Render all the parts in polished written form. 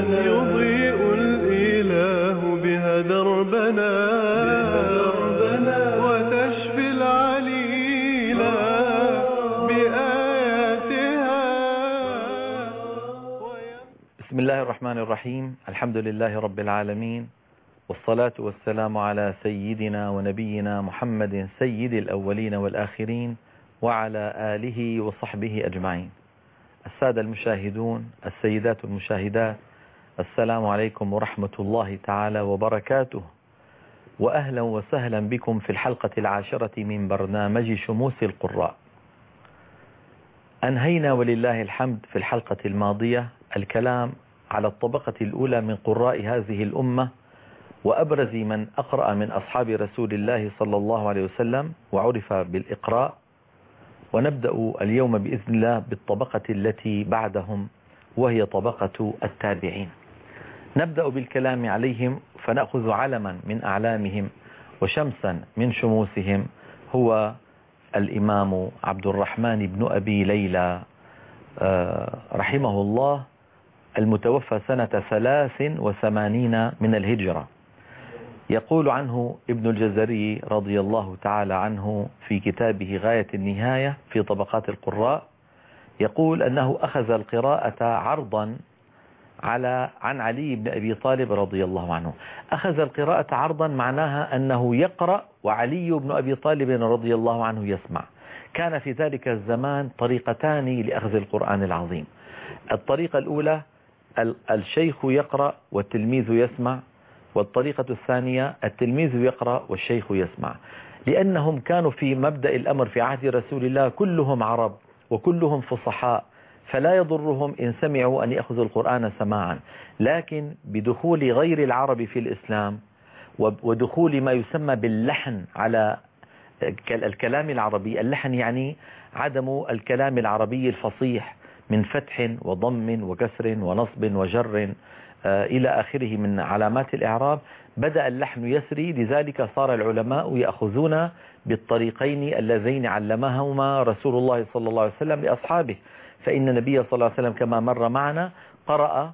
يضيء الإله بها دربنا وتشفي العليلا بآياتها. بسم الله الرحمن الرحيم. الحمد لله رب العالمين، والصلاة والسلام على سيدنا ونبينا محمد سيد الأولين والآخرين وعلى آله وصحبه أجمعين. السادة المشاهدون، السيدات المشاهدات، السلام عليكم ورحمة الله تعالى وبركاته، وأهلا وسهلا بكم في الحلقة 10 من برنامج شموس القراء. أنهينا ولله الحمد في الحلقة الماضية الكلام على الطبقة الأولى من قراء هذه الأمة، وأبرز من أقرأ من أصحاب رسول الله صلى الله عليه وسلم وعرف بالإقراء. ونبدأ اليوم بإذن الله بالطبقة التي بعدهم، وهي طبقة التابعين. نبدأ بالكلام عليهم، فنأخذ علما من أعلامهم وشمسا من شموسهم، هو الإمام عبد الرحمن بن أبي ليلى رحمه الله، المتوفى سنة 83 من الهجرة. يقول عنه ابن الجزري رضي الله تعالى عنه في كتابه غاية النهاية في طبقات القراء، يقول أنه أخذ القراءة عرضا عن علي بن أبي طالب رضي الله عنه. أخذ القراءة عرضا معناها أنه يقرأ وعلي بن أبي طالب رضي الله عنه يسمع. كان في ذلك الزمان طريقتان لأخذ القرآن العظيم. الطريقة الأولى الشيخ يقرأ والتلميذ يسمع، والطريقة الثانية التلميذ يقرأ والشيخ يسمع، لأنهم كانوا في مبدأ الأمر في عهد رسول الله كلهم عرب وكلهم فصحاء، فلا يضرهم إن سمعوا أن يأخذوا القرآن سماعا. لكن بدخول غير العرب في الإسلام ودخول ما يسمى باللحن على الكلام العربي، اللحن يعني عدم الكلام العربي الفصيح من فتح وضم وكسر ونصب وجر إلى آخره من علامات الإعراب، بدأ اللحن يسري. لذلك صار العلماء يأخذون بالطريقين اللذين علمهما رسول الله صلى الله عليه وسلم لأصحابه. فإن النبي صلى الله عليه وسلم كما مر معنا قرأ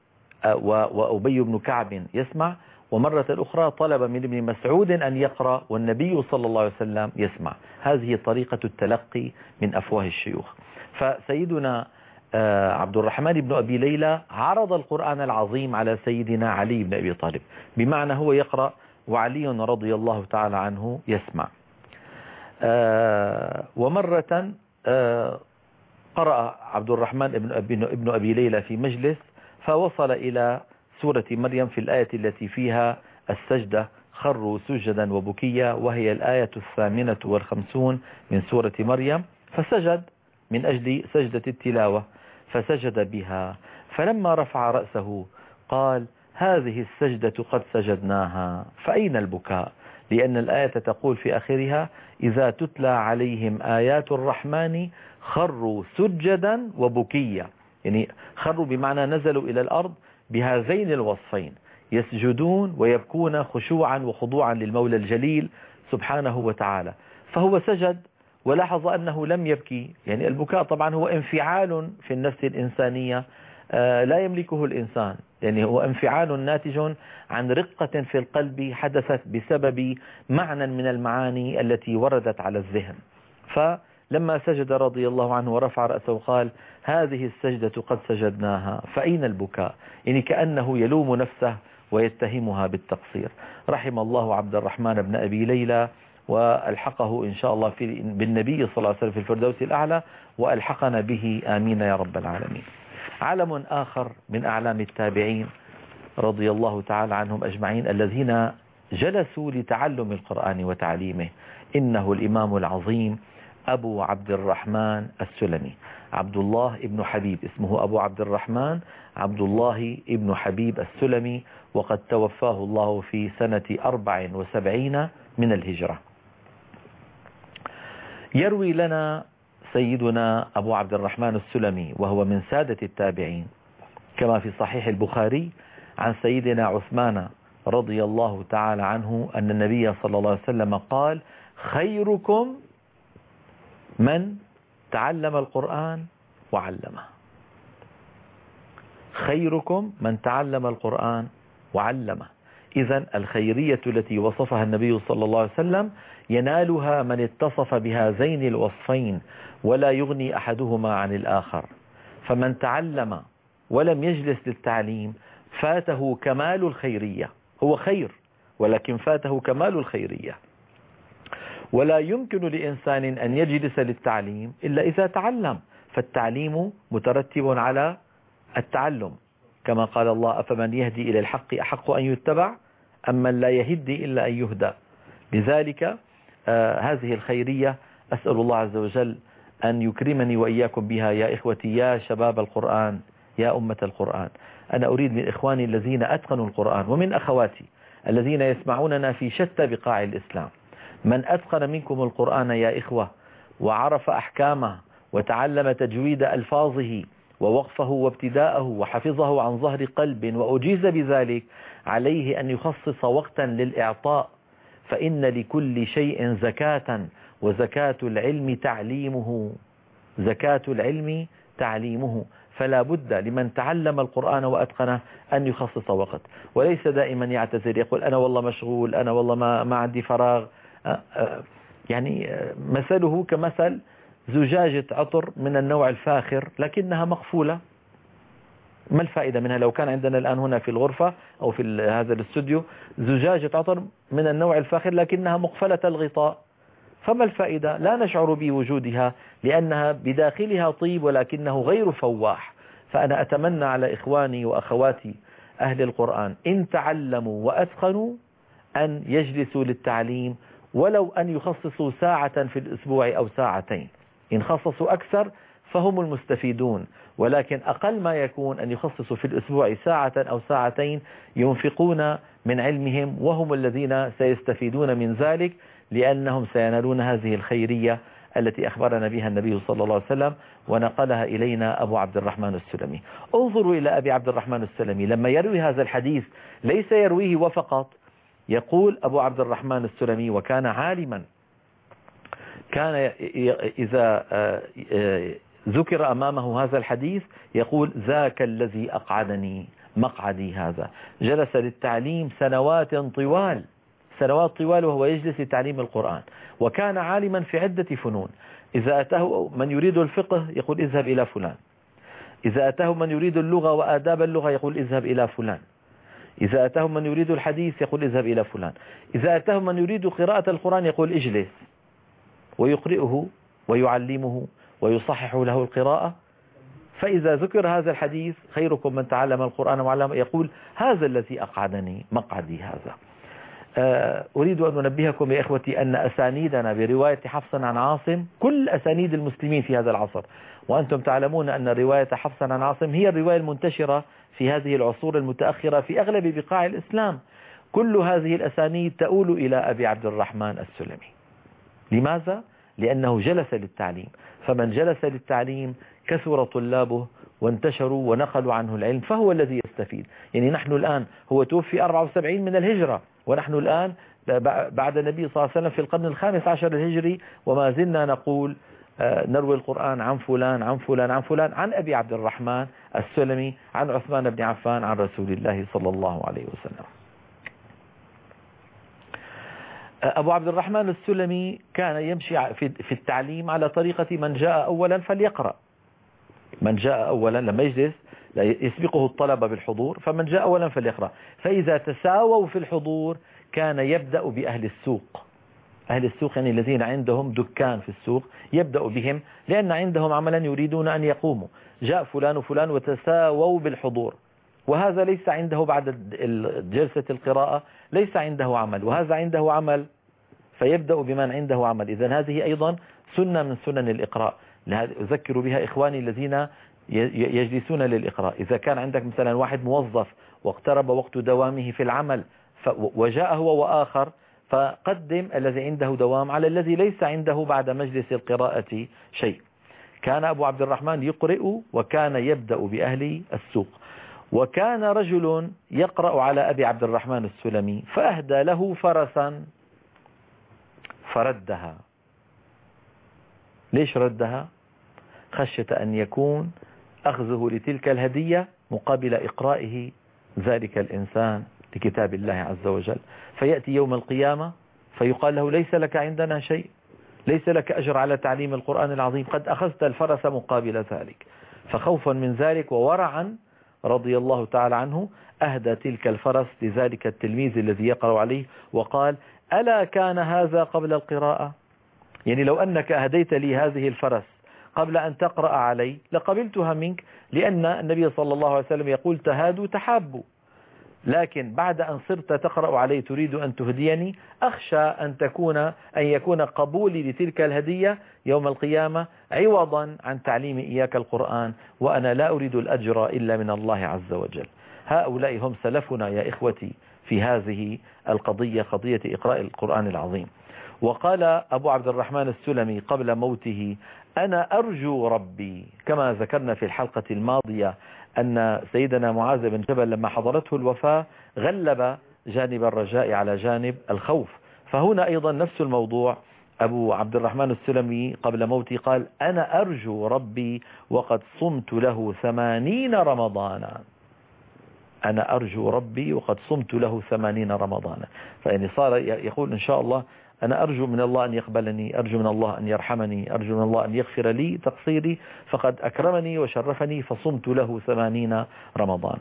وأبي بن كعب يسمع، ومرة أخرى طلب من ابن مسعود أن يقرأ والنبي صلى الله عليه وسلم يسمع. هذه طريقة التلقي من أفواه الشيوخ. فسيدنا عبد الرحمن بن أبي ليلى عرض القرآن العظيم على سيدنا علي بن أبي طالب، بمعنى هو يقرأ وعلي رضي الله تعالى عنه يسمع. ومرة قرأ عبد الرحمن بن أبي ليلى في مجلس، فوصل إلى سورة مريم في الآية التي فيها السجدة، خروا سجدا وبكيا، وهي الآية 58 من سورة مريم، فسجد من أجل سجدة التلاوة، فسجد بها. فلما رفع رأسه قال: هذه السجدة قد سجدناها فأين البكاء؟ لأن الآية تقول في آخرها: إذا تتلى عليهم آيات الرحمن خروا سجدا وبكيا، يعني خروا بمعنى نزلوا إلى الأرض بهذين الوصفين، يسجدون ويبكون خشوعا وخضوعا للمولى الجليل سبحانه وتعالى. فهو سجد ولاحظ أنه لم يبكي، يعني البكاء طبعا هو انفعال في النفس الإنسانية لا يملكه الإنسان، يعني هو انفعال ناتج عن رقة في القلب حدثت بسبب معنى من المعاني التي وردت على الذهن. فلما سجد رضي الله عنه ورفع رأسه قال: هذه السجدة قد سجدناها فأين البكاء؟ يعني كأنه يلوم نفسه ويتهمها بالتقصير. رحم الله عبد الرحمن بن أبي ليلى، وألحقه إن شاء الله بالنبي صلى الله عليه وسلم في الفردوس الأعلى، وألحقنا به آمين يا رب العالمين. علم آخر من أعلام التابعين رضي الله تعالى عنهم أجمعين الذين جلسوا لتعلم القرآن وتعليمه، إنه الإمام العظيم أبو عبد الرحمن السلمي، عبد الله ابن حبيب، اسمه أبو عبد الرحمن عبد الله ابن حبيب السلمي، وقد توفاه الله في سنة 74 من الهجرة. يروي لنا سيدنا أبو عبد الرحمن السلمي وهو من سادة التابعين كما في صحيح البخاري عن سيدنا عثمان رضي الله تعالى عنه أن النبي صلى الله عليه وسلم قال: خيركم من تعلم القرآن وعلمه. خيركم من تعلم القرآن وعلمه. إذن الخيرية التي وصفها النبي صلى الله عليه وسلم ينالها من اتصف بهذين الوصفين، ولا يغني أحدهما عن الآخر. فمن تعلم ولم يجلس للتعليم فاته كمال الخيرية، هو خير ولكن فاته كمال الخيرية. ولا يمكن لإنسان أن يجلس للتعليم إلا إذا تعلم، فالتعليم مترتب على التعلم، كما قال الله: أفمن يهدي إلى الحق أحق أن يتبع أم من لا يهدي إلا أن يهدى. لذلك هذه الخيرية أسأل الله عز وجل أن يكرمني وإياكم بها يا إخوتي، يا شباب القرآن، يا أمة القرآن. أنا أريد من إخواني الذين أتقنوا القرآن ومن أخواتي الذين يسمعوننا في شتى بقاع الإسلام، من أتقن منكم القرآن يا إخوة وعرف أحكامه وتعلم تجويد ألفاظه ووقفه وابتداءه وحفظه عن ظهر قلب وأجيز بذلك، عليه أن يخصص وقتا للإعطاء، فإن لكل شيء زكاة، وزكاة العلم تعليمه، زكاة العلم تعليمه. فلا بد لمن تعلم القرآن وأتقنه أن يخصص وقت، وليس دائما يعتذر يقول أنا والله مشغول، أنا والله ما عندي فراغ. يعني مثله كمثل زجاجة عطر من النوع الفاخر لكنها مقفولة، ما الفائدة منها؟ لو كان عندنا الآن هنا في الغرفة أو في هذا الاستوديو زجاجة عطر من النوع الفاخر لكنها مقفلة الغطاء، فما الفائدة؟ لا نشعر بوجودها لأنها بداخلها طيب ولكنه غير فواح. فأنا أتمنى على إخواني وأخواتي أهل القرآن إن تعلموا وأتقنوا أن يجلسوا للتعليم، ولو أن يخصصوا ساعة في الأسبوع أو ساعتين. إن خصصوا أكثر فهم المستفيدون، ولكن أقل ما يكون أن يخصصوا في الأسبوع ساعة أو ساعتين ينفقون من علمهم، وهم الذين سيستفيدون من ذلك، لأنهم سينالون هذه الخيرية التي أخبرنا بها النبي صلى الله عليه وسلم ونقلها إلينا أبو عبد الرحمن السلمي. انظروا إلى أبي عبد الرحمن السلمي لما يروي هذا الحديث ليس يرويه وفقط. يقول أبو عبد الرحمن السلمي وكان عالما، كان إذا ذكر أمامه هذا الحديث يقول: ذاك الذي أقعدني مقعدي هذا. جلس للتعليم سنوات طوال، سنوات طوال وهو يجلس لتعليم القرآن، وكان عالما في عدة فنون. إذا أتاه من يريد الفقه يقول: اذهب إلى فلان. إذا أتاه من يريد اللغة وآداب اللغة يقول: اذهب إلى فلان. إذا أتاه من يريد الحديث يقول: اذهب إلى فلان. إذا أتاه من يريد قراءة القرآن يقول: اجلس، ويقرئه ويعلمه ويصحح له القراءة. فإذا ذكر هذا الحديث: خيركم من تعلم القرآن وعلمه، يقول: هذا الذي أقعدني مقعدي هذا. أريد أن أنبهكم يا إخوتي أن أسانيدنا برواية حفص عن عاصم كل أسانيد المسلمين في هذا العصر، وأنتم تعلمون أن رواية حفص عن عاصم هي الرواية المنتشرة في هذه العصور المتأخرة في أغلب بقاع الإسلام. كل هذه الأسانيد تؤول إلى أبي عبد الرحمن السلمي. لماذا؟ لأنه جلس للتعليم، فمن جلس للتعليم كثر طلابه وانتشروا ونقلوا عنه العلم، فهو الذي يستفيد. يعني نحن الآن هو توفي 74 من الهجرة، ونحن الآن بعد النبي صلى الله عليه وسلم في القرن الخامس عشر الهجري، وما زلنا نقول نروي القرآن عن فلان عن فلان عن فلان، عن أبي عبد الرحمن السلمي، عن عثمان بن عفان، عن رسول الله صلى الله عليه وسلم. أبو عبد الرحمن السلمي كان يمشي في التعليم على طريقة من جاء أولا فليقرأ. من جاء أولا لما يجلس يسبقه الطلبة بالحضور، فمن جاء أولا فليقرأ. فإذا تساووا في الحضور كان يبدأ بأهل السوق. أهل السوق يعني الذين عندهم دكان في السوق يبدأ بهم، لأن عندهم عملا يريدون أن يقوموا. جاء فلان وفلان وتساووا بالحضور، وهذا ليس عنده بعد جلسة القراءة ليس عنده عمل، وهذا عنده عمل، فيبدأ بمن عنده عمل. إذن هذه أيضا سنة من سنن الإقراء، أذكر بها إخواني الذين يجلسون للإقراء. إذا كان عندك مثلا واحد موظف واقترب وقت دوامه في العمل وجاء هو وآخر، فقدم الذي عنده دوام على الذي ليس عنده بعد مجلس القراءة شيء. كان أبو عبد الرحمن يقرئ وكان يبدأ بأهل السوق. وكان رجل يقرأ على أبي عبد الرحمن السلمي فأهدى له فرسا فردها. ليش ردها؟ خشية أن يكون أخذه لتلك الهدية مقابل إقرائه ذلك الإنسان لكتاب الله عز وجل، فيأتي يوم القيامة فيقال له ليس لك عندنا شيء، ليس لك أجر على تعليم القرآن العظيم، قد أخذت الفرس مقابل ذلك. فخوفا من ذلك وورعا رضي الله تعالى عنه أهدى تلك الفرس لذلك التلميذ الذي يقرأ عليه وقال: ألا كان هذا قبل القراءة؟ يعني لو أنك أهديت لي هذه الفرس قبل أن تقرأ علي لقبلتها منك، لأن النبي صلى الله عليه وسلم يقول: تهادوا تحابوا. لكن بعد أن صرت تقرأ علي تريد أن تهديني، أخشى أن يكون قبولي لتلك الهدية يوم القيامة عوضا عن تعليم إياك القرآن، وأنا لا أريد الأجر إلا من الله عز وجل. هؤلاء هم سلفنا يا إخوتي في هذه القضية، قضية إقراء القرآن العظيم. وقال أبو عبد الرحمن السلمي قبل موته: أنا أرجو ربي، كما ذكرنا في الحلقة الماضية أن سيدنا معاذ بن جبل لما حضرته الوفاة غلب جانب الرجاء على جانب الخوف، فهنا أيضا نفس الموضوع. أبو عبد الرحمن السلمي قبل موته قال: أنا أرجو ربي وقد صمت له 80 رمضانا. أنا أرجو ربي وقد صمت له 80 رمضانا. فإن صار يقول إن شاء الله أنا أرجو من الله أن يقبلني، أرجو من الله أن يرحمني، أرجو من الله أن يغفر لي تقصيري، فقد أكرمني وشرفني فصمت له 80 رمضان.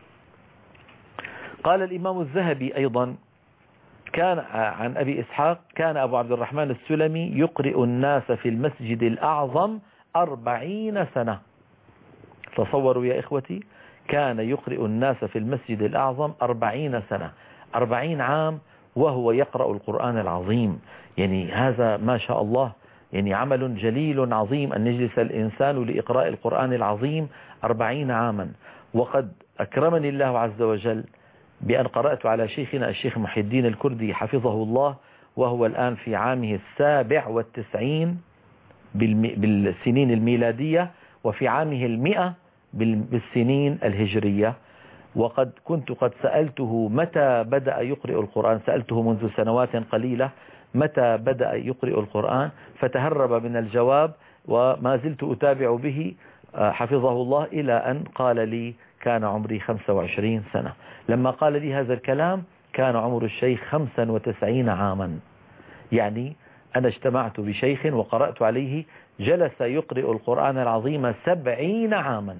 قال الإمام الذهبي أيضا كان عن أبي إسحاق: كان أبو عبد الرحمن السلمي يقرئ الناس في المسجد الأعظم 40 سنة. تصوروا يا إخوتي، كان يقرئ الناس في المسجد الأعظم 40 سنة، 40 عام وهو يقرأ القرآن العظيم. يعني هذا ما شاء الله، يعني عمل جليل عظيم أن يجلس الإنسان لإقراء القرآن العظيم 40 عاما. وقد أكرمني الله عز وجل بأن قرأت على شيخنا الشيخ محي الدين الكردي حفظه الله، وهو الآن في عامه 97 بالسنين الميلادية، وفي عامه 100 بالسنين الهجرية. وقد كنت قد سألته متى بدأ يقرأ القرآن، سألته منذ سنوات قليلة متى بدأ يقرأ القرآن، فتهرب من الجواب، وما زلت أتابع به حفظه الله إلى أن قال لي كان عمري 25 سنة. لما قال لي هذا الكلام كان عمر الشيخ 95 عاما. يعني أنا اجتمعت بشيخ وقرأت عليه جلس يقرأ القرآن العظيم 70 عاما.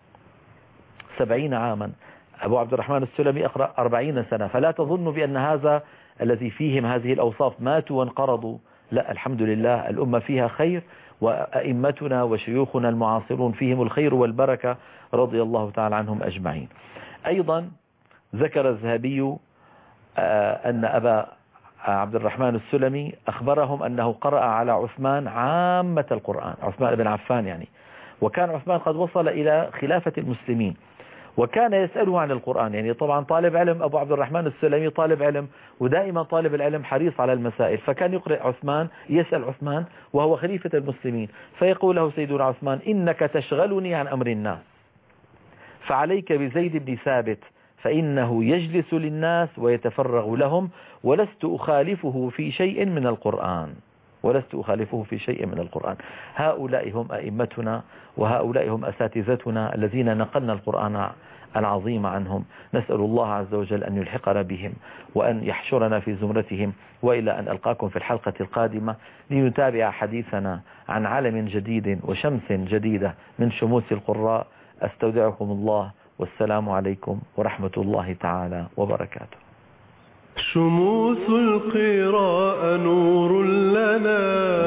70 عاما. أبو عبد الرحمن السلمي أقرأ 40 سنة. فلا تظن بأن هذا الذي فيهم هذه الأوصاف ماتوا وانقرضوا، لا، الحمد لله الأمة فيها خير، وأئمتنا وشيوخنا المعاصرون فيهم الخير والبركة رضي الله تعالى عنهم أجمعين. أيضا ذكر الذهبي أن أبا عبد الرحمن السلمي أخبرهم أنه قرأ على عثمان عامة القرآن، عثمان بن عفان يعني، وكان عثمان قد وصل إلى خلافة المسلمين، وكان يسأله عن القرآن. يعني طبعا طالب علم، أبو عبد الرحمن السلمي طالب علم، ودائما طالب العلم حريص على المسائل، فكان يقرأ عثمان، يسأل عثمان وهو خليفة المسلمين، فيقول له سيدنا عثمان: إنك تشغلني عن أمر الناس، فعليك بزيد بن ثابت فإنه يجلس للناس ويتفرغ لهم، ولست أخالفه في شيء من القرآن، ولست أخالفه في شيء من القرآن. هؤلاء هم أئمتنا، وهؤلاء هم أساتذتنا الذين نقلنا القرآن العظيم عنهم. نسأل الله عز وجل أن يلحقنا بهم وأن يحشرنا في زمرتهم، وإلى أن ألقاكم في الحلقة القادمة لنتابع حديثنا عن علم جديد وشمس جديدة من شموس القراء. أستودعكم الله، والسلام عليكم ورحمة الله تعالى وبركاته. شموس القراء نور لنا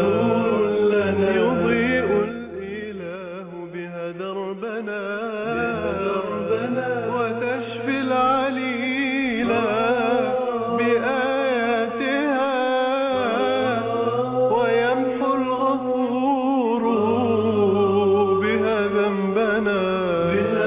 يضيء الإله بها دربنا وتشفي العليلا بآياتها، ويمحو الغفور بها ذنبنا.